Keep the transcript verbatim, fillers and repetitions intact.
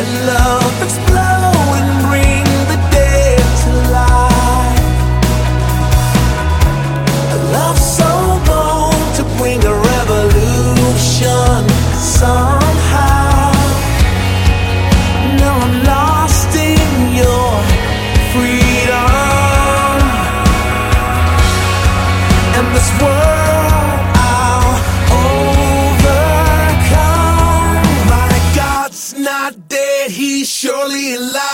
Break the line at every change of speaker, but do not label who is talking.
and love explode and bring the dead to life. A love so bold to bring a revolution somehow. Now I'm lost in your freedom, and this world I'll overcome. My God's not dead, he's surely alive.